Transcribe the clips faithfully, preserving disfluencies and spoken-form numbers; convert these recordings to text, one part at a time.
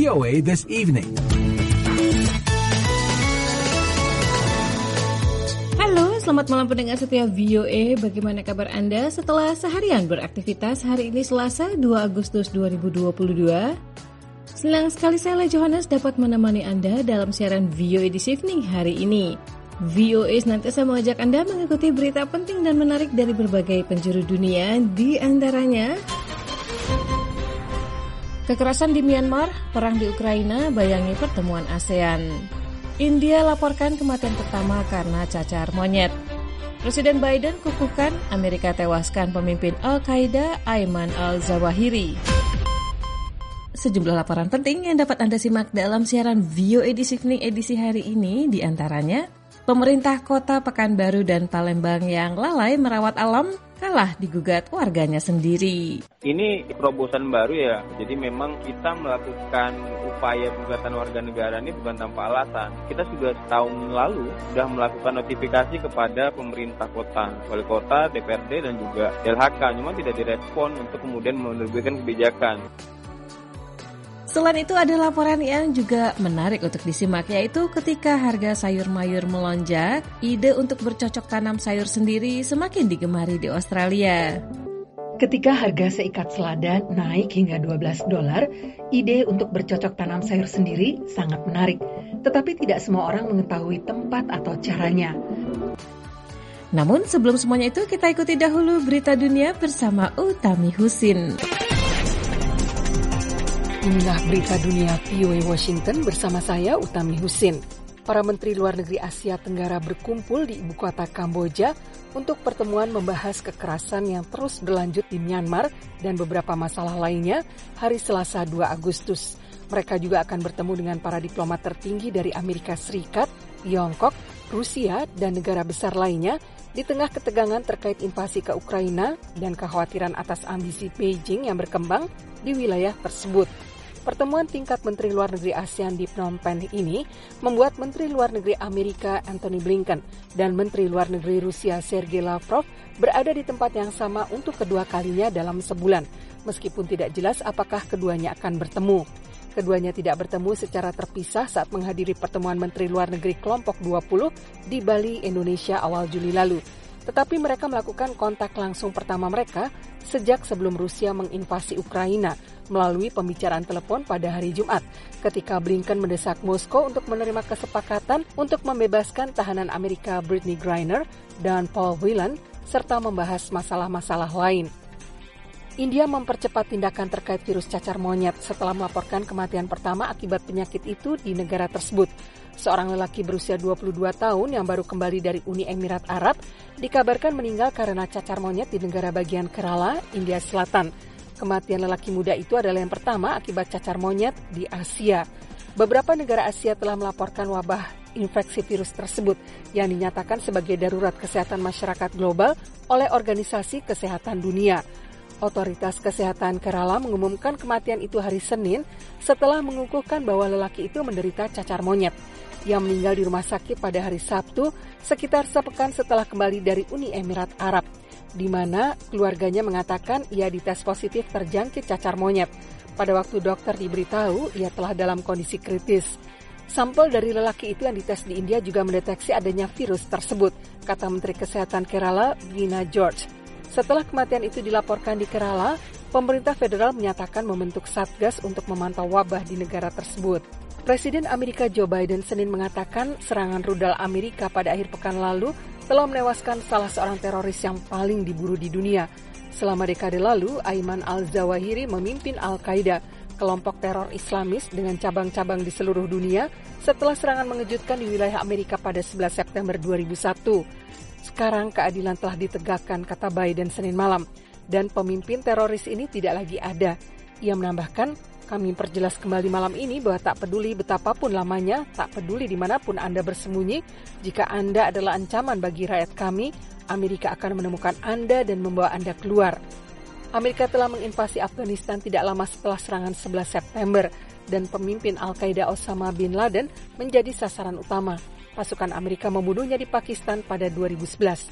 O A This Evening. Halo, selamat malam pendengar setia V O A. Bagaimana kabar Anda setelah seharian beraktivitas? Hari ini Selasa dua Agustus dua ribu dua puluh dua. Senang sekali saya, Johannes, dapat menemani Anda dalam siaran V O A This Evening hari ini. V O A senantiasa mengajak Anda mengikuti berita penting dan menarik dari berbagai penjuru dunia, di antaranya kekerasan di Myanmar, perang di Ukraina, bayangi pertemuan ASEAN. India laporkan kematian pertama karena cacar monyet. Presiden Biden kukuhkan Amerika tewaskan pemimpin Al-Qaeda Ayman al-Zawahiri. Sejumlah laporan penting yang dapat Anda simak dalam siaran V O A This Evening edisi hari ini, di antaranya pemerintah kota Pekanbaru dan Palembang yang lalai merawat alam kalah digugat warganya sendiri. Ini terobosan baru ya, jadi memang kita melakukan upaya gugatan warga negara ini bukan tanpa alasan. Kita sudah setahun lalu sudah melakukan notifikasi kepada pemerintah kota, wali kota, D P R D dan juga L H K, cuma tidak direspon untuk kemudian menerbitkan kebijakan. Selain itu ada laporan yang juga menarik untuk disimak, yaitu ketika harga sayur mayur melonjak, ide untuk bercocok tanam sayur sendiri semakin digemari di Australia. Ketika harga seikat selada naik hingga dua belas dolar, ide untuk bercocok tanam sayur sendiri sangat menarik. Tetapi tidak semua orang mengetahui tempat atau caranya. Namun sebelum semuanya itu, kita ikuti dahulu berita dunia bersama Utami Husin. Inilah berita dunia V O A Washington bersama saya, Utami Husin. Para Menteri Luar Negeri Asia Tenggara berkumpul di ibu kota Kamboja untuk pertemuan membahas kekerasan yang terus berlanjut di Myanmar dan beberapa masalah lainnya hari Selasa dua Agustus. Mereka juga akan bertemu dengan para diplomat tertinggi dari Amerika Serikat, Tiongkok, Rusia, dan negara besar lainnya di tengah ketegangan terkait invasi ke Ukraina dan kekhawatiran atas ambisi Beijing yang berkembang di wilayah tersebut. Pertemuan tingkat Menteri Luar Negeri ASEAN di Phnom Penh ini membuat Menteri Luar Negeri Amerika Antony Blinken dan Menteri Luar Negeri Rusia Sergei Lavrov berada di tempat yang sama untuk kedua kalinya dalam sebulan, meskipun tidak jelas apakah keduanya akan bertemu. Keduanya tidak bertemu secara terpisah saat menghadiri pertemuan Menteri Luar Negeri Kelompok dua puluh di Bali, Indonesia awal Juli lalu. Tetapi mereka melakukan kontak langsung pertama mereka sejak sebelum Rusia menginvasi Ukraina melalui pembicaraan telepon pada hari Jumat, ketika Blinken mendesak Moskow untuk menerima kesepakatan untuk membebaskan tahanan Amerika Brittney Griner dan Paul Whelan, serta membahas masalah-masalah lain. India mempercepat tindakan terkait virus cacar monyet setelah melaporkan kematian pertama akibat penyakit itu di negara tersebut. Seorang lelaki berusia dua puluh dua tahun yang baru kembali dari Uni Emirat Arab dikabarkan meninggal karena cacar monyet di negara bagian Kerala, India Selatan. Kematian lelaki muda itu adalah yang pertama akibat cacar monyet di Asia. Beberapa negara Asia telah melaporkan wabah infeksi virus tersebut yang dinyatakan sebagai darurat kesehatan masyarakat global oleh Organisasi Kesehatan Dunia. Otoritas Kesehatan Kerala mengumumkan kematian itu hari Senin setelah mengukuhkan bahwa lelaki itu menderita cacar monyet. Ia meninggal di rumah sakit pada hari Sabtu sekitar sepekan setelah kembali dari Uni Emirat Arab, di mana keluarganya mengatakan ia dites positif terjangkit cacar monyet. Pada waktu dokter diberitahu ia telah dalam kondisi kritis. Sampel dari lelaki itu yang dites di India juga mendeteksi adanya virus tersebut, kata Menteri Kesehatan Kerala, Veena George. Setelah kematian itu dilaporkan di Kerala, pemerintah federal menyatakan membentuk Satgas untuk memantau wabah di negara tersebut. Presiden Amerika Joe Biden Senin mengatakan serangan rudal Amerika pada akhir pekan lalu telah menewaskan salah seorang teroris yang paling diburu di dunia. Selama dekade lalu, Ayman al-Zawahiri memimpin Al-Qaeda, kelompok teror Islamis dengan cabang-cabang di seluruh dunia setelah serangan mengejutkan di wilayah Amerika pada sebelas September dua ribu satu. Sekarang keadilan telah ditegakkan, kata Biden Senin malam, dan pemimpin teroris ini tidak lagi ada. Ia menambahkan, kami perjelas kembali malam ini bahwa tak peduli betapapun lamanya, tak peduli dimanapun Anda bersembunyi, jika Anda adalah ancaman bagi rakyat kami, Amerika akan menemukan Anda dan membawa Anda keluar. Amerika telah menginvasi Afghanistan tidak lama setelah serangan sebelas September, dan pemimpin Al-Qaeda Osama bin Laden menjadi sasaran utama. Pasukan Amerika membunuhnya di Pakistan pada dua ribu sebelas.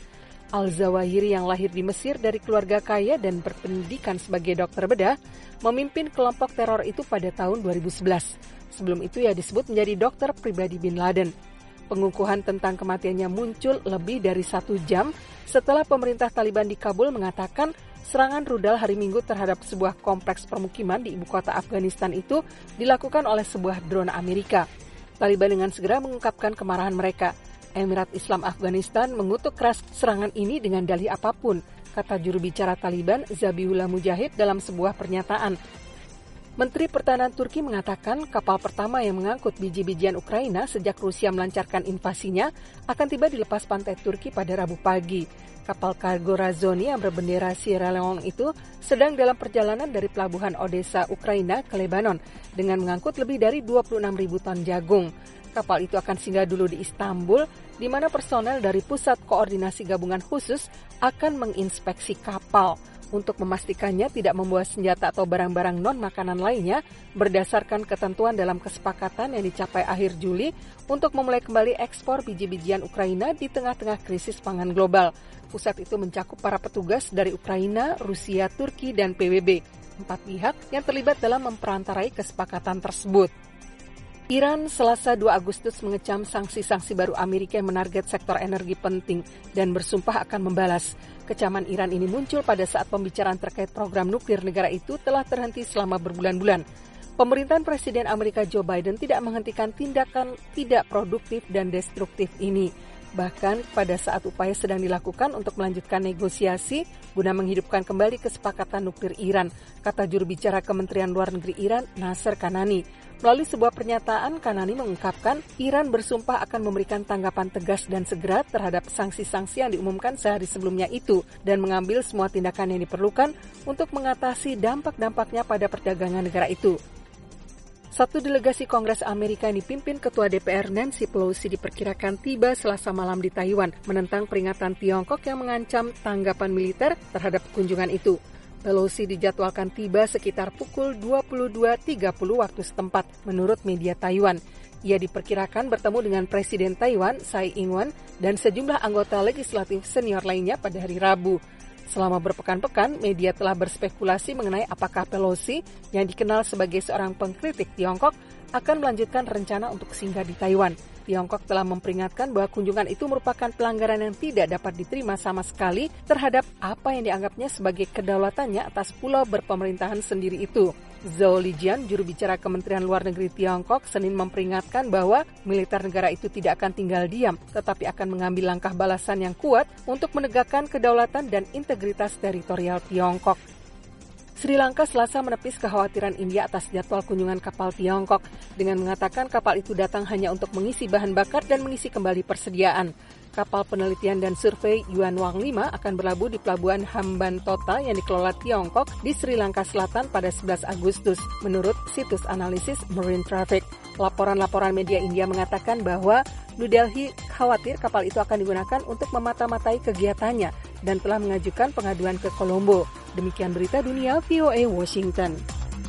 Al-Zawahiri yang lahir di Mesir dari keluarga kaya dan berpendidikan sebagai dokter bedah, memimpin kelompok teror itu pada tahun dua ribu sebelas. Sebelum itu ia disebut menjadi dokter pribadi Bin Laden. Pengukuhan tentang kematiannya muncul lebih dari satu jam setelah pemerintah Taliban di Kabul mengatakan serangan rudal hari Minggu terhadap sebuah kompleks permukiman di ibu kota Afghanistan itu dilakukan oleh sebuah drone Amerika. Taliban dengan segera mengungkapkan kemarahan mereka. Emirat Islam Afghanistan mengutuk keras serangan ini dengan dalih apapun, kata juru bicara Taliban Zabihullah Mujahid dalam sebuah pernyataan. Menteri Pertahanan Turki mengatakan kapal pertama yang mengangkut biji-bijian Ukraina sejak Rusia melancarkan invasinya akan tiba di lepas pantai Turki pada Rabu pagi. Kapal kargo Razoni yang berbendera Sierra Leone itu sedang dalam perjalanan dari pelabuhan Odessa, Ukraina ke Lebanon dengan mengangkut lebih dari dua puluh enam ribu ton jagung. Kapal itu akan singgah dulu di Istanbul, di mana personel dari Pusat Koordinasi Gabungan Khusus akan menginspeksi kapal untuk memastikannya tidak membawa senjata atau barang-barang non-makanan lainnya berdasarkan ketentuan dalam kesepakatan yang dicapai akhir Juli untuk memulai kembali ekspor biji-bijian Ukraina di tengah-tengah krisis pangan global. Pusat itu mencakup para petugas dari Ukraina, Rusia, Turki, dan P B B, empat pihak yang terlibat dalam memperantarai kesepakatan tersebut. Iran Selasa dua Agustus mengecam sanksi-sanksi baru Amerika yang menarget sektor energi penting dan bersumpah akan membalas. Kecaman Iran ini muncul pada saat pembicaraan terkait program nuklir negara itu telah terhenti selama berbulan-bulan. Pemerintahan Presiden Amerika Joe Biden tidak menghentikan tindakan tidak produktif dan destruktif ini. Bahkan pada saat upaya sedang dilakukan untuk melanjutkan negosiasi guna menghidupkan kembali kesepakatan nuklir Iran, kata juru bicara Kementerian Luar Negeri Iran, Nasser Kanani. Melalui sebuah pernyataan, Kanani mengungkapkan Iran bersumpah akan memberikan tanggapan tegas dan segera terhadap sanksi-sanksi yang diumumkan sehari sebelumnya itu dan mengambil semua tindakan yang diperlukan untuk mengatasi dampak-dampaknya pada perdagangan negara itu. Satu delegasi Kongres Amerika yang dipimpin Ketua D P R Nancy Pelosi diperkirakan tiba Selasa malam di Taiwan menentang peringatan Tiongkok yang mengancam tanggapan militer terhadap kunjungan itu. Pelosi dijadwalkan tiba sekitar pukul dua puluh dua tiga puluh waktu setempat, menurut media Taiwan. Ia diperkirakan bertemu dengan Presiden Taiwan, Tsai Ing-wen, dan sejumlah anggota legislatif senior lainnya pada hari Rabu. Selama berpekan-pekan, media telah berspekulasi mengenai apakah Pelosi, yang dikenal sebagai seorang pengkritik Tiongkok, akan melanjutkan rencana untuk singgah di Taiwan. Tiongkok telah memperingatkan bahwa kunjungan itu merupakan pelanggaran yang tidak dapat diterima sama sekali terhadap apa yang dianggapnya sebagai kedaulatannya atas pulau berpemerintahan sendiri itu. Zhao Lijian, juru bicara Kementerian Luar Negeri Tiongkok, Senin memperingatkan bahwa militer negara itu tidak akan tinggal diam, tetapi akan mengambil langkah balasan yang kuat untuk menegakkan kedaulatan dan integritas teritorial Tiongkok. Sri Lanka Selasa menepis kekhawatiran India atas jadwal kunjungan kapal Tiongkok dengan mengatakan kapal itu datang hanya untuk mengisi bahan bakar dan mengisi kembali persediaan. Kapal penelitian dan survei Yuan Wang lima akan berlabuh di pelabuhan Hambantota yang dikelola Tiongkok di Sri Lanka Selatan pada sebelas Agustus, menurut situs analisis Marine Traffic. Laporan-laporan media India mengatakan bahwa New Delhi khawatir kapal itu akan digunakan untuk memata-matai kegiatannya dan telah mengajukan pengaduan ke Colombo. Demikian berita dunia V O A Washington.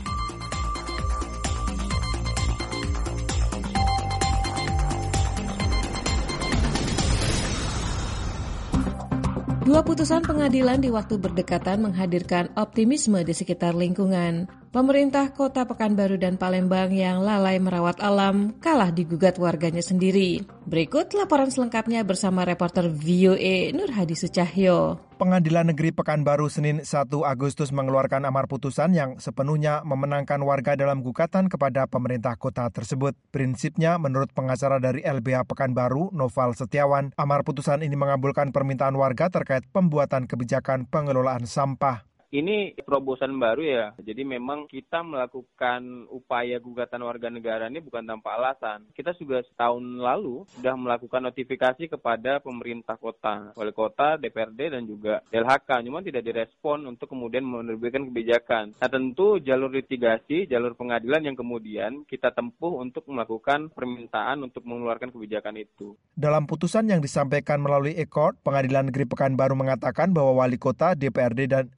Dua putusan pengadilan di waktu berdekatan menghadirkan optimisme di sekitar lingkungan. Pemerintah Kota Pekanbaru dan Palembang yang lalai merawat alam kalah digugat warganya sendiri. Berikut laporan selengkapnya bersama reporter V O A Nur Hadi Sucahyo. Pengadilan Negeri Pekanbaru Senin satu Agustus mengeluarkan amar putusan yang sepenuhnya memenangkan warga dalam gugatan kepada pemerintah kota tersebut. Prinsipnya, menurut pengacara dari L B H Pekanbaru, Noval Setiawan, amar putusan ini mengabulkan permintaan warga terkait pembuatan kebijakan pengelolaan sampah. Ini terobosan baru ya, jadi memang kita melakukan upaya gugatan warga negara ini bukan tanpa alasan. Kita sudah setahun lalu sudah melakukan notifikasi kepada pemerintah kota, wali kota, D P R D, dan juga L H K, cuma tidak direspon untuk kemudian menerbitkan kebijakan. Nah tentu jalur litigasi, jalur pengadilan yang kemudian kita tempuh untuk melakukan permintaan untuk mengeluarkan kebijakan itu. Dalam putusan yang disampaikan melalui e-court, Pengadilan Negeri Pekanbaru mengatakan bahwa wali kota, D P R D, dan Dinas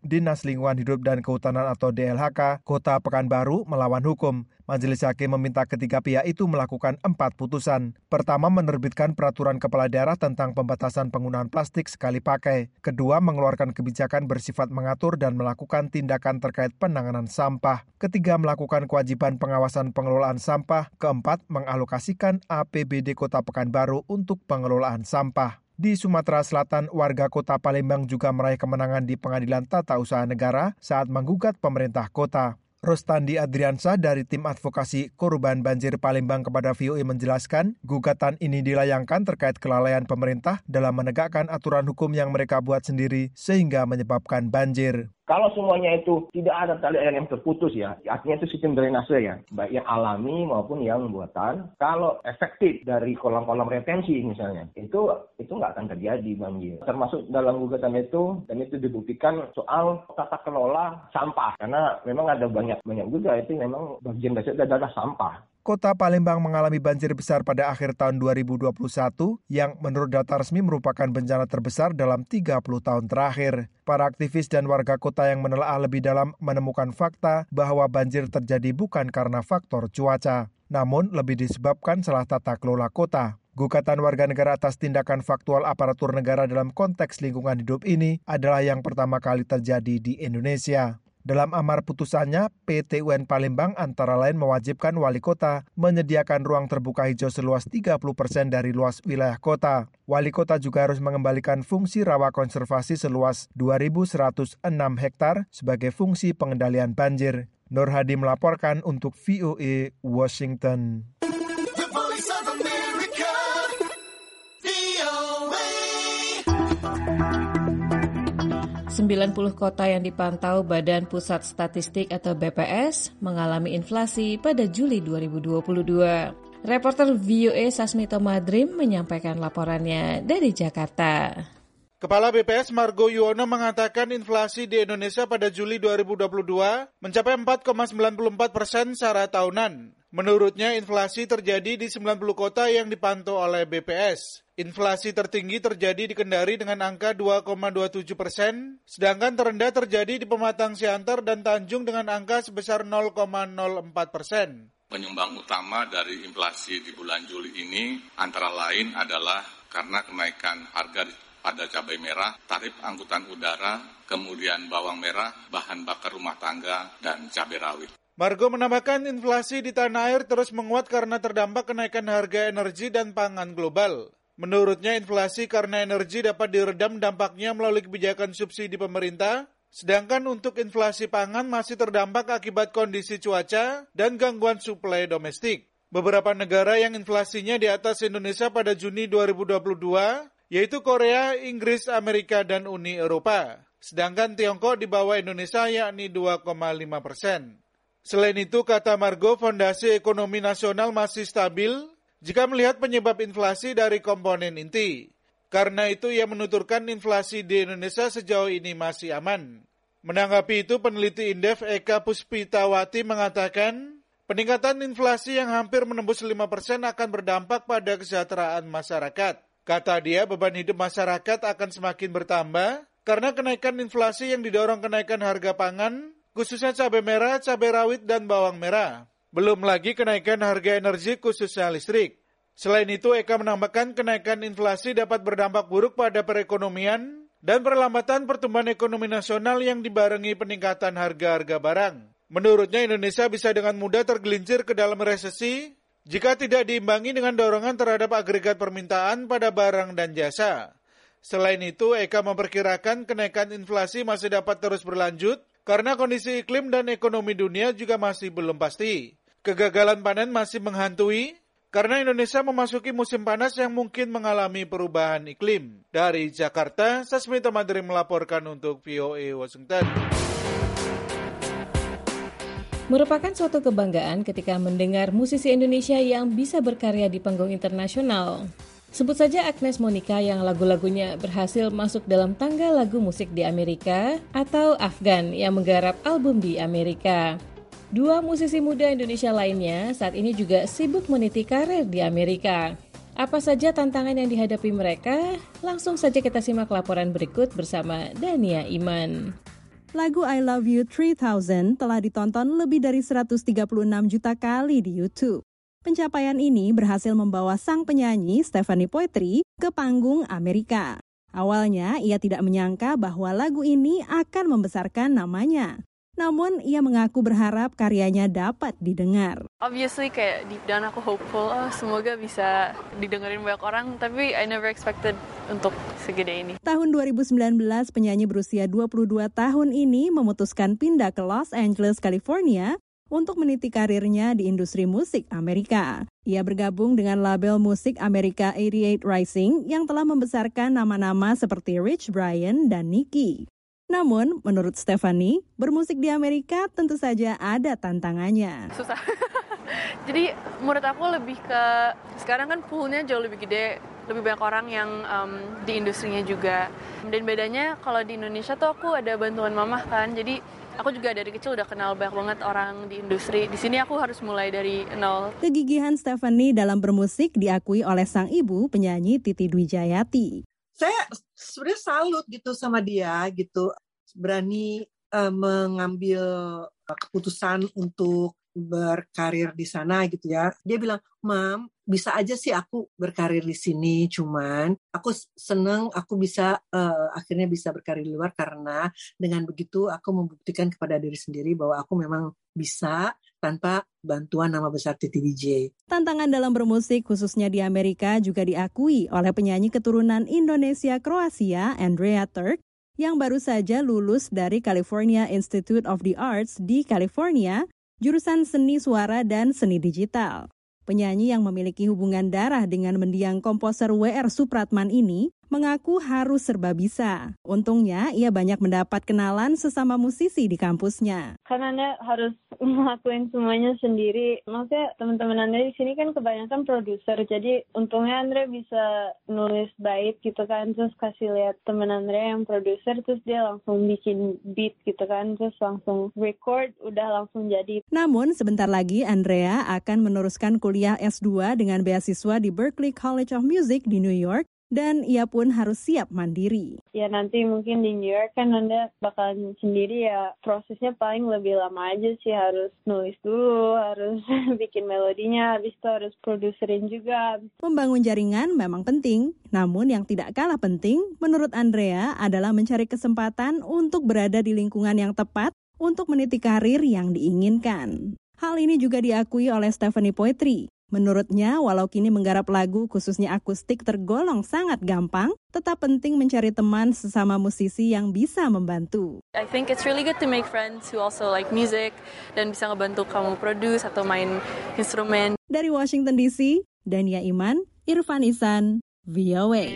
Lingkungan Hidup dan Kehutanan atau D L H K, Kota Pekanbaru melawan hukum. Majelis Hakim meminta ketiga pihak itu melakukan empat putusan. Pertama, menerbitkan peraturan kepala daerah tentang pembatasan penggunaan plastik sekali pakai. Kedua, mengeluarkan kebijakan bersifat mengatur dan melakukan tindakan terkait penanganan sampah. Ketiga, melakukan kewajiban pengawasan pengelolaan sampah. Keempat, mengalokasikan A P B D Kota Pekanbaru untuk pengelolaan sampah. Di Sumatera Selatan, warga Kota Palembang juga meraih kemenangan di Pengadilan Tata Usaha Negara saat menggugat pemerintah kota. Rostandi Adriansyah dari Tim Advokasi Korban Banjir Palembang kepada V O A menjelaskan, gugatan ini dilayangkan terkait kelalaian pemerintah dalam menegakkan aturan hukum yang mereka buat sendiri sehingga menyebabkan banjir. Kalau semuanya itu tidak ada tali air yang terputus ya, artinya itu sistem drainase ya, baik yang alami maupun yang buatan. Kalau efektif dari kolam-kolam retensi misalnya, itu itu nggak akan terjadi banjir. Termasuk dalam gugatan itu, dan itu dibuktikan soal tata kelola sampah, karena memang ada banyak banyak juga itu memang bagian dasar adalah sampah. Kota Palembang mengalami banjir besar pada akhir tahun dua ribu dua puluh satu yang menurut data resmi merupakan bencana terbesar dalam tiga puluh tahun terakhir. Para aktivis dan warga kota yang menelaah lebih dalam menemukan fakta bahwa banjir terjadi bukan karena faktor cuaca, namun lebih disebabkan salah tata kelola kota. Gugatan warga negara atas tindakan faktual aparatur negara dalam konteks lingkungan hidup ini adalah yang pertama kali terjadi di Indonesia. Dalam amar putusannya, P T U N Palembang antara lain mewajibkan wali kota menyediakan ruang terbuka hijau seluas tiga puluh persen dari luas wilayah kota. Wali kota juga harus mengembalikan fungsi rawa konservasi seluas dua ribu seratus enam hektar sebagai fungsi pengendalian banjir. Nur Hadi melaporkan untuk V O A Washington. sembilan puluh kota yang dipantau Badan Pusat Statistik atau B P S mengalami inflasi pada Juli dua ribu dua puluh dua. Reporter V O A Sasmito Madrim menyampaikan laporannya dari Jakarta. Kepala B P S Margo Yuwono mengatakan inflasi di Indonesia pada Juli dua ribu dua puluh dua mencapai empat koma sembilan empat persen secara tahunan. Menurutnya, inflasi terjadi di sembilan puluh kota yang dipantau oleh B P S. Inflasi tertinggi terjadi di Kendari dengan angka dua koma dua tujuh persen, sedangkan terendah terjadi di Pematang Siantar dan Tanjung dengan angka sebesar nol koma nol empat persen. Penyumbang utama dari inflasi di bulan Juli ini antara lain adalah karena kenaikan harga pada cabai merah, tarif angkutan udara, kemudian bawang merah, bahan bakar rumah tangga, dan cabai rawit. Margo menambahkan inflasi di tanah air terus menguat karena terdampak kenaikan harga energi dan pangan global. Menurutnya inflasi karena energi dapat diredam dampaknya melalui kebijakan subsidi pemerintah, sedangkan untuk inflasi pangan masih terdampak akibat kondisi cuaca dan gangguan suplai domestik. Beberapa negara yang inflasinya di atas Indonesia pada Juni dua ribu dua puluh dua, yaitu Korea, Inggris, Amerika, dan Uni Eropa. Sedangkan Tiongkok di bawah Indonesia yakni dua koma lima persen. Selain itu, kata Margo, Fondasi Ekonomi Nasional masih stabil jika melihat penyebab inflasi dari komponen inti. Karena itu, ia menuturkan inflasi di Indonesia sejauh ini masih aman. Menanggapi itu, peneliti Indef Eka Puspitawati mengatakan, peningkatan inflasi yang hampir menembus lima persen akan berdampak pada kesejahteraan masyarakat. Kata dia, beban hidup masyarakat akan semakin bertambah karena kenaikan inflasi yang didorong kenaikan harga pangan, khususnya cabai merah, cabai rawit, dan bawang merah. Belum lagi kenaikan harga energi khususnya listrik. Selain itu, Eka menambahkan kenaikan inflasi dapat berdampak buruk pada perekonomian dan perlambatan pertumbuhan ekonomi nasional yang dibarengi peningkatan harga-harga barang. Menurutnya, Indonesia bisa dengan mudah tergelincir ke dalam resesi jika tidak diimbangi dengan dorongan terhadap agregat permintaan pada barang dan jasa. Selain itu, Eka memperkirakan kenaikan inflasi masih dapat terus berlanjut karena kondisi iklim dan ekonomi dunia juga masih belum pasti. Kegagalan panen masih menghantui karena Indonesia memasuki musim panas yang mungkin mengalami perubahan iklim. Dari Jakarta, Sasmito Madrim melaporkan untuk V O A Washington. Merupakan suatu kebanggaan ketika mendengar musisi Indonesia yang bisa berkarya di panggung internasional. Sebut saja Agnes Monica yang lagu-lagunya berhasil masuk dalam tangga lagu musik di Amerika, atau Afgan yang menggarap album di Amerika. Dua musisi muda Indonesia lainnya saat ini juga sibuk meniti karir di Amerika. Apa saja tantangan yang dihadapi mereka? Langsung saja kita simak laporan berikut bersama Dania Iman. Lagu I Love You three thousand telah ditonton lebih dari seratus tiga puluh enam juta kali di YouTube. Pencapaian ini berhasil membawa sang penyanyi Stephanie Poetry ke panggung Amerika. Awalnya ia tidak menyangka bahwa lagu ini akan membesarkan namanya. Namun ia mengaku berharap karyanya dapat didengar. Obviously kayak deep down aku hopeful, oh, semoga bisa didengerin banyak orang, tapi I never expected untuk segede ini. Tahun dua ribu sembilan belas, penyanyi berusia dua puluh dua tahun ini memutuskan pindah ke Los Angeles, California untuk meniti karirnya di industri musik Amerika. Ia bergabung dengan label musik Amerika delapan puluh delapan Rising yang telah membesarkan nama-nama seperti Rich Brian dan Nicki. Namun, menurut Stephanie, bermusik di Amerika tentu saja ada tantangannya. Susah. Jadi, menurut aku lebih ke, sekarang kan poolnya jauh lebih gede, lebih banyak orang yang um, di industrinya juga. Dan bedanya kalau di Indonesia tuh aku ada bantuan mamah kan, jadi aku juga dari kecil udah kenal banyak banget orang di industri. Di sini aku harus mulai dari nol. Kegigihan Stephanie dalam bermusik diakui oleh sang ibu, penyanyi Titi Dwijayati. Saya sebenarnya salut gitu sama dia gitu, berani uh, mengambil keputusan untuk berkarir di sana gitu ya. Dia bilang, "Mam, bisa aja sih aku berkarir di sini, cuman aku seneng aku bisa uh, akhirnya bisa berkarir di luar karena dengan begitu aku membuktikan kepada diri sendiri bahwa aku memang bisa tanpa bantuan nama besar Titi D J." Tantangan dalam bermusik khususnya di Amerika juga diakui oleh penyanyi keturunan Indonesia Kroasia Andrea Turk yang baru saja lulus dari California Institute of the Arts di California, jurusan seni suara dan seni digital. Penyanyi yang memiliki hubungan darah dengan mendiang komposer W R Supratman ini mengaku harus serba bisa. Untungnya, ia banyak mendapat kenalan sesama musisi di kampusnya. Karena Anda harus ngelakuin semuanya sendiri. Maksudnya teman-teman Anda di sini kan kebanyakan produser. Jadi untungnya Anda bisa nulis bait gitu kan. Terus kasih lihat teman Anda yang produser. Terus dia langsung bikin beat gitu kan. Terus langsung record, udah langsung jadi. Namun sebentar lagi Andrea akan meneruskan kuliah S dua dengan beasiswa di Berklee College of Music di New York. Dan ia pun harus siap mandiri. Ya nanti mungkin di New York kan Anda bakalan sendiri ya, prosesnya paling lebih lama aja sih, harus nulis dulu, harus bikin melodinya, habis itu harus produserin juga. Membangun jaringan memang penting, namun yang tidak kalah penting menurut Andrea adalah mencari kesempatan untuk berada di lingkungan yang tepat untuk meniti karir yang diinginkan. Hal ini juga diakui oleh Stephanie Poetry. Menurutnya, walau kini menggarap lagu khususnya akustik tergolong sangat gampang, tetap penting mencari teman sesama musisi yang bisa membantu. I think it's really good to make friends who also like music dan bisa ngebantu kamu produce atau main instrumen. Dari Washington D C, Dania Iman, Irfan Ihsan, V O A.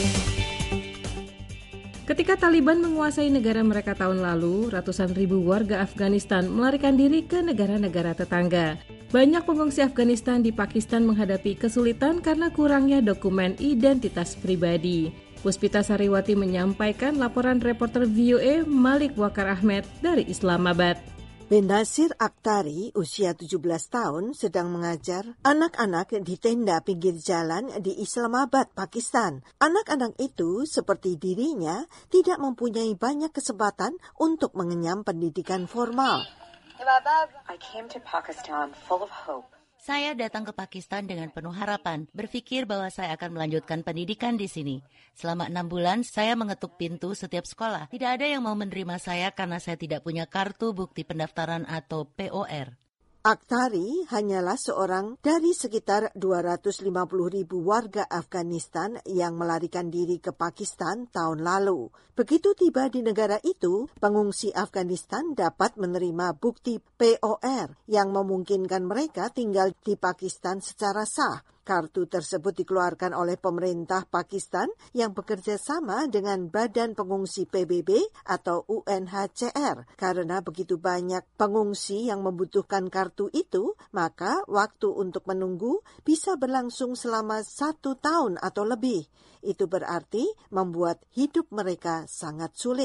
Ketika Taliban menguasai negara mereka tahun lalu, ratusan ribu warga Afghanistan melarikan diri ke negara-negara tetangga. Banyak pengungsi Afghanistan di Pakistan menghadapi kesulitan karena kurangnya dokumen identitas pribadi. Puspita Sariwati menyampaikan laporan reporter V O A Malik Wakar Ahmed dari Islamabad. Benazir Akhtari, usia tujuh belas tahun, sedang mengajar anak-anak di tenda pinggir jalan di Islamabad, Pakistan. Anak-anak itu, seperti dirinya, tidak mempunyai banyak kesempatan untuk mengenyam pendidikan formal. I came to Pakistan full of hope. Saya datang ke Pakistan dengan penuh harapan, berpikir bahwa saya akan melanjutkan pendidikan di sini. Selama enam bulan, saya mengetuk pintu setiap sekolah. Tidak ada yang mau menerima saya karena saya tidak punya kartu bukti pendaftaran atau P O R. Akhtari hanyalah seorang dari sekitar dua ratus lima puluh ribu warga Afghanistan yang melarikan diri ke Pakistan tahun lalu. Begitu tiba di negara itu, pengungsi Afghanistan dapat menerima bukti P O R yang memungkinkan mereka tinggal di Pakistan secara sah. Kartu tersebut dikeluarkan oleh pemerintah Pakistan yang bekerja sama dengan Badan Pengungsi P B B atau U N H C R. Karena begitu banyak pengungsi yang membutuhkan kartu itu, maka waktu untuk menunggu bisa berlangsung selama satu tahun atau lebih. Itu berarti membuat hidup mereka sangat sulit.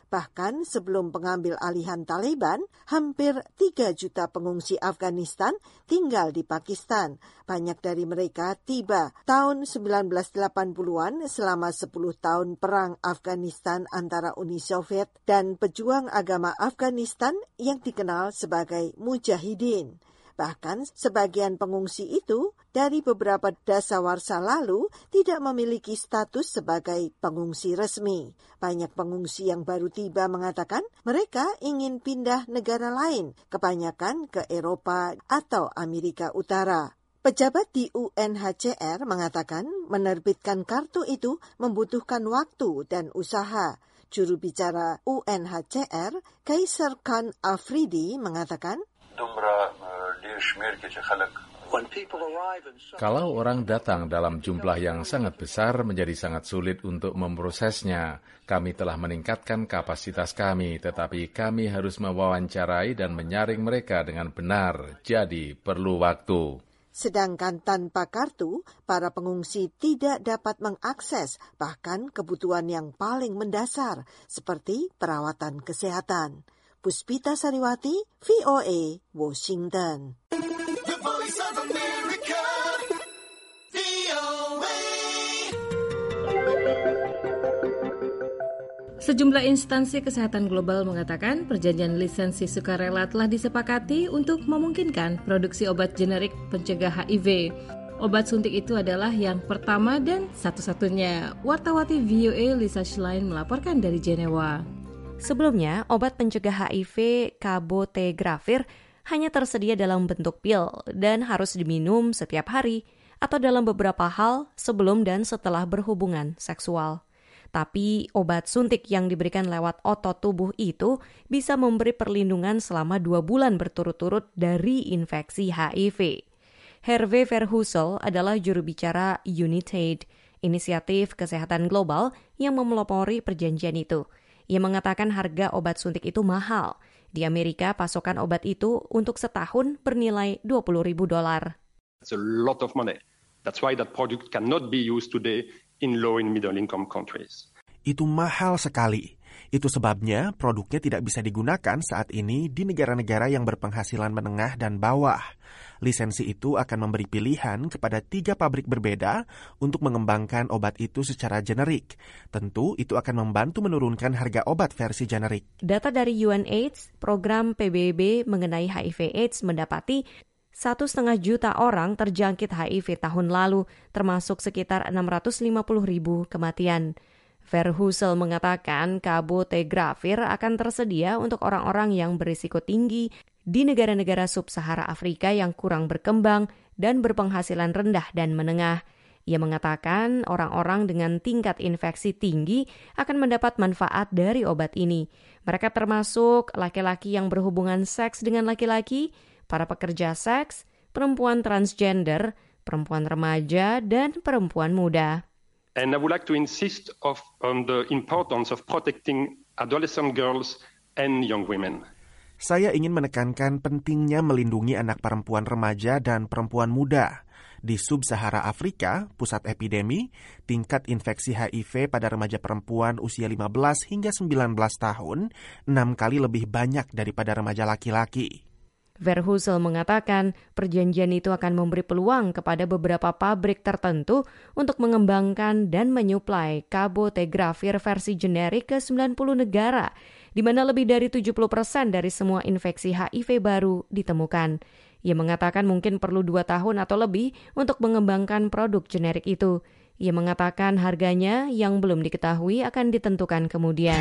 Bahkan sebelum pengambil alihan Taliban, hampir tiga juta pengungsi Afghanistan tinggal di Pakistan. Banyak dari mereka tiba tahun sembilan belas delapan puluhan selama sepuluh tahun perang Afghanistan antara Uni Soviet dan pejuang agama Afghanistan yang dikenal sebagai Mujahidin. Bahkan sebagian pengungsi itu dari beberapa dasawarsa lalu tidak memiliki status sebagai pengungsi resmi. Banyak pengungsi yang baru tiba mengatakan mereka ingin pindah negara lain, kebanyakan ke Eropa atau Amerika Utara. Pejabat di U N H C R mengatakan menerbitkan kartu itu membutuhkan waktu dan usaha. Juru bicara U N H C R, Kaiser Khan Afridi mengatakan, kalau orang datang dalam jumlah yang sangat besar menjadi sangat sulit untuk memprosesnya. Kami telah meningkatkan kapasitas kami, tetapi kami harus mewawancarai dan menyaring mereka dengan benar, jadi perlu waktu. Sedangkan tanpa kartu, para pengungsi tidak dapat mengakses bahkan kebutuhan yang paling mendasar, seperti perawatan kesehatan. Puspita Sariwati, V O A, Washington. The Voice of America, V O A. Sejumlah instansi kesehatan global mengatakan perjanjian lisensi sukarela telah disepakati untuk memungkinkan produksi obat generik pencegah H I V. Obat suntik itu adalah yang pertama dan satu-satunya. Wartawati V O A Lisa Schlein melaporkan dari Jenewa. Sebelumnya, obat pencegah H I V cabotegravir hanya tersedia dalam bentuk pil dan harus diminum setiap hari atau dalam beberapa hal sebelum dan setelah berhubungan seksual. Tapi obat suntik yang diberikan lewat otot tubuh itu bisa memberi perlindungan selama dua bulan berturut-turut dari infeksi H I V. Hervé Verhulst adalah juru bicara Unitaid, inisiatif kesehatan global yang memelopori perjanjian itu. Ia mengatakan harga obat suntik itu mahal. Di Amerika, pasokan obat itu untuk setahun bernilai dua puluh ribu dolar. It's a lot of money. That's why that product cannot be used today in low and middle income countries. Itu mahal sekali. Itu sebabnya produknya tidak bisa digunakan saat ini di negara-negara yang berpenghasilan menengah dan bawah. Lisensi itu akan memberi pilihan kepada tiga pabrik berbeda untuk mengembangkan obat itu secara generik. Tentu itu akan membantu menurunkan harga obat versi generik. Data dari U N AIDS, program P B B mengenai H I V AIDS mendapati satu setengah juta orang terjangkit H I V tahun lalu, termasuk sekitar enam ratus lima puluh ribu kematian. Verhulst mengatakan cabotegravir akan tersedia untuk orang-orang yang berisiko tinggi di negara-negara sub-Sahara Afrika yang kurang berkembang dan berpenghasilan rendah dan menengah. Ia mengatakan orang-orang dengan tingkat infeksi tinggi akan mendapat manfaat dari obat ini. Mereka termasuk laki-laki yang berhubungan seks dengan laki-laki, para pekerja seks, perempuan transgender, perempuan remaja, dan perempuan muda. And I would like to insist of, on the importance of protecting adolescent girls and young women. Saya ingin menekankan pentingnya melindungi anak perempuan remaja dan perempuan muda. Di sub-Sahara Afrika, pusat epidemi, tingkat infeksi H I V pada remaja perempuan usia lima belas hingga sembilan belas tahun, enam kali lebih banyak daripada remaja laki-laki. Verhulst mengatakan perjanjian itu akan memberi peluang kepada beberapa pabrik tertentu untuk mengembangkan dan menyuplai cabotegravir versi generik ke sembilan puluh negara, di mana lebih dari tujuh puluh persen dari semua infeksi H I V baru ditemukan. Ia mengatakan mungkin perlu dua tahun atau lebih untuk mengembangkan produk generik itu. Ia mengatakan harganya yang belum diketahui akan ditentukan kemudian.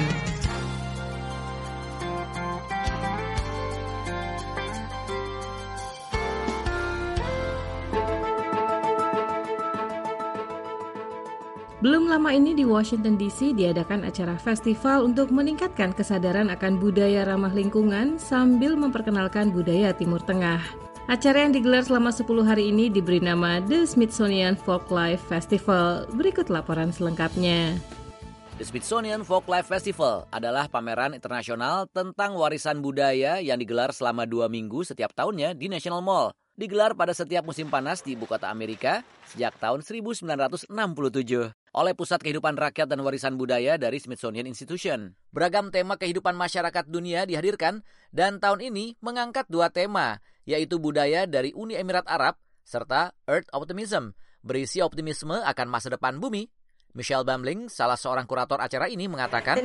Belum lama ini di Washington D C diadakan acara festival untuk meningkatkan kesadaran akan budaya ramah lingkungan sambil memperkenalkan budaya Timur Tengah. Acara yang digelar selama sepuluh hari ini diberi nama The Smithsonian Folklife Festival. Berikut laporan selengkapnya. The Smithsonian Folklife Festival adalah pameran internasional tentang warisan budaya yang digelar selama dua minggu setiap tahunnya di National Mall. Digelar pada setiap musim panas di ibu kota Amerika sejak tahun seribu sembilan ratus enam puluh tujuh. oleh Pusat Kehidupan Rakyat dan Warisan Budaya dari Smithsonian Institution. Beragam tema kehidupan masyarakat dunia dihadirkan dan tahun ini mengangkat dua tema, yaitu budaya dari Uni Emirat Arab serta Earth Optimism, berisi optimisme akan masa depan bumi. Michelle Bamling, salah seorang kurator acara ini, mengatakan,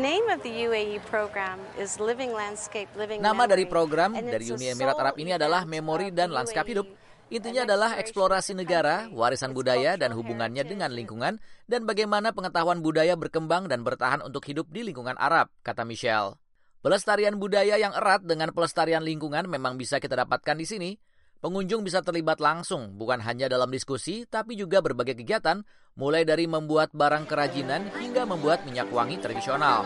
nama dari program dari Uni Emirat Arab ini adalah Memori dan Lanskap Hidup. Intinya adalah eksplorasi negara, warisan budaya, dan hubungannya dengan lingkungan, dan bagaimana pengetahuan budaya berkembang dan bertahan untuk hidup di lingkungan Arab, kata Michelle. Pelestarian budaya yang erat dengan pelestarian lingkungan memang bisa kita dapatkan di sini. Pengunjung bisa terlibat langsung, bukan hanya dalam diskusi, tapi juga berbagai kegiatan, mulai dari membuat barang kerajinan hingga membuat minyak wangi tradisional.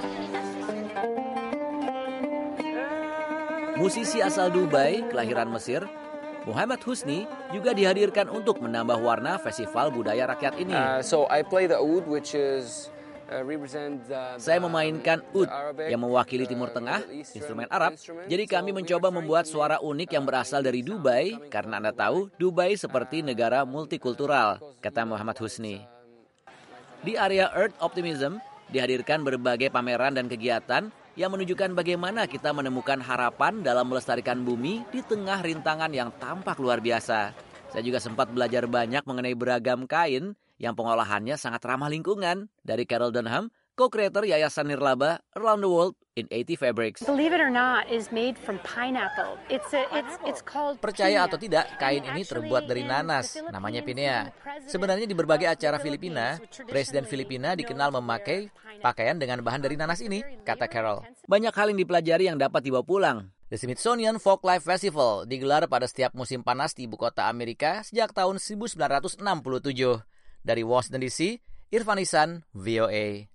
Musisi asal Dubai, kelahiran Mesir, Muhammad Husni juga dihadirkan untuk menambah warna festival budaya rakyat ini. Uh, so I play the oud, which is uh, represent the, Saya memainkan oud yang mewakili Timur Tengah, instrumen Arab. Jadi kami mencoba membuat suara unik yang berasal dari Dubai, karena Anda tahu Dubai seperti negara multikultural, kata Muhammad Husni. Di area Earth Optimism dihadirkan berbagai pameran dan kegiatan yang menunjukkan bagaimana kita menemukan harapan dalam melestarikan bumi di tengah rintangan yang tampak luar biasa. Saya juga sempat belajar banyak mengenai beragam kain yang pengolahannya sangat ramah lingkungan. Dari Carol Dunham, co-creator Yayasan Nirlaba Around the World in eighty Fabrics. Believe it or not, is made from pineapple. It's a, it's it's called. Percaya atau tidak, kain ini terbuat dari nanas, namanya pinea. Sebenarnya di berbagai acara Filipina, Presiden Filipina dikenal memakai pakaian dengan bahan dari nanas ini, kata Carol. Banyak hal yang dipelajari yang dapat dibawa pulang. The Smithsonian Folklife Festival digelar pada setiap musim panas di ibu kota Amerika sejak tahun seribu sembilan ratus enam puluh tujuh. Dari Washington D C, Irfan Ihsan, V O A.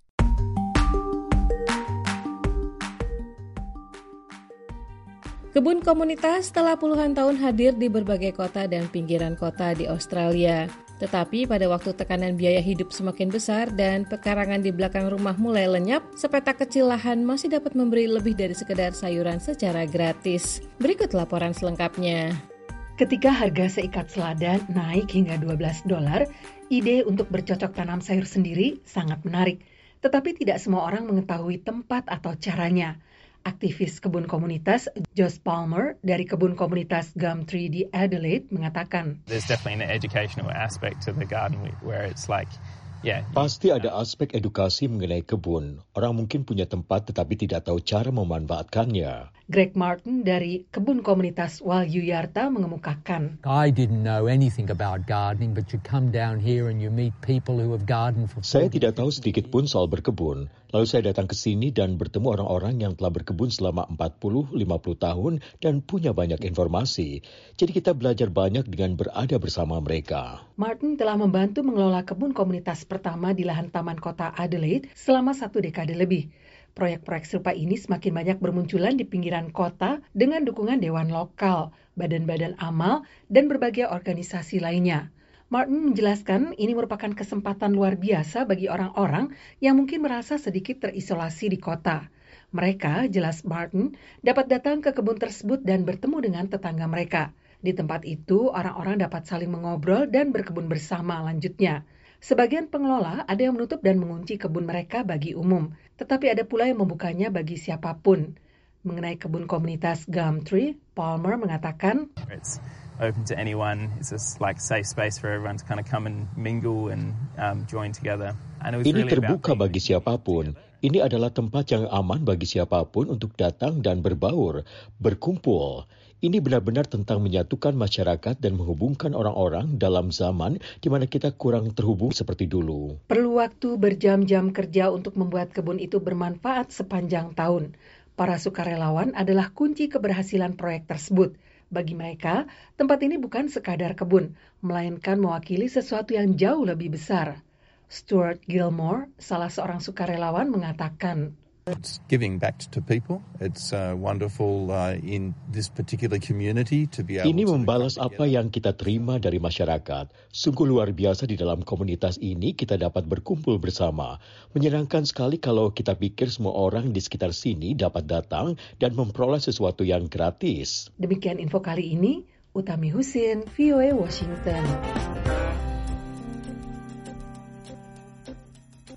Kebun komunitas telah puluhan tahun hadir di berbagai kota dan pinggiran kota di Australia. Tetapi pada waktu tekanan biaya hidup semakin besar dan pekarangan di belakang rumah mulai lenyap, sepetak kecil lahan masih dapat memberi lebih dari sekedar sayuran secara gratis. Berikut laporan selengkapnya. Ketika harga seikat selada naik hingga dua belas dolar, ide untuk bercocok tanam sayur sendiri sangat menarik. Tetapi tidak semua orang mengetahui tempat atau caranya. Aktivis kebun komunitas Josh Palmer dari kebun komunitas Gumtree di Adelaide mengatakan, There's definitely an educational aspect to the garden where it's like, yeah. Pasti ada aspek edukasi mengenai kebun. Orang mungkin punya tempat tetapi tidak tahu cara memanfaatkannya. Greg Martin dari kebun komunitas Walyuyarta mengemukakan, I didn't know anything about gardening, but you come down here and you meet people who have gardened for. Saya tidak tahu sedikit pun soal berkebun. Lalu saya datang ke sini dan bertemu orang-orang yang telah berkebun selama empat puluh sampai lima puluh tahun dan punya banyak informasi. Jadi kita belajar banyak dengan berada bersama mereka. Martin telah membantu mengelola kebun komunitas pertama di lahan taman kota Adelaide selama satu dekade lebih. Proyek-proyek serupa ini semakin banyak bermunculan di pinggiran kota dengan dukungan dewan lokal, badan-badan amal, dan berbagai organisasi lainnya. Martin menjelaskan ini merupakan kesempatan luar biasa bagi orang-orang yang mungkin merasa sedikit terisolasi di kota. Mereka, jelas Martin, dapat datang ke kebun tersebut dan bertemu dengan tetangga mereka. Di tempat itu, orang-orang dapat saling mengobrol dan berkebun bersama, lanjutnya. Sebagian pengelola ada yang menutup dan mengunci kebun mereka bagi umum, tetapi ada pula yang membukanya bagi siapapun. Mengenai kebun komunitas Gumtree, Palmer mengatakan, It's open to anyone. It's just like safe space for everyone to kind of come and mingle and um, join together. And it was Ini really terbuka about bagi siapapun. Ini adalah tempat yang aman bagi siapapun untuk datang dan berbaur, berkumpul. Ini benar-benar tentang menyatukan masyarakat dan menghubungkan orang-orang dalam zaman di mana kita kurang terhubung seperti dulu. Perlu waktu berjam-jam kerja untuk membuat kebun itu bermanfaat sepanjang tahun. Para sukarelawan adalah kunci keberhasilan proyek tersebut. Bagi mereka, tempat ini bukan sekadar kebun, melainkan mewakili sesuatu yang jauh lebih besar. Stuart Gilmore, salah seorang sukarelawan, mengatakan, It's giving back to people. It's uh, wonderful uh, in this particular community to be able Ini to membalas apa yang kita terima dari masyarakat. Sungguh luar biasa di dalam komunitas ini kita dapat berkumpul bersama. Menyenangkan sekali kalau kita pikir semua orang di sekitar sini dapat datang dan memperoleh sesuatu yang gratis. Demikian info kali ini, Utami Husin, V O A Washington.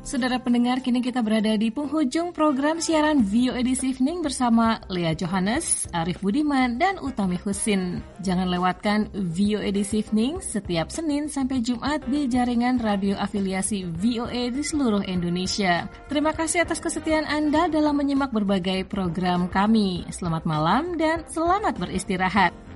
Saudara pendengar, kini kita berada di penghujung program siaran V O A This Evening bersama Lea Johannes, Arif Budiman, dan Utami Husin. Jangan lewatkan V O A This Evening setiap Senin sampai Jumat di jaringan radio afiliasi V O A di seluruh Indonesia. Terima kasih atas kesetiaan Anda dalam menyimak berbagai program kami. Selamat malam dan selamat beristirahat.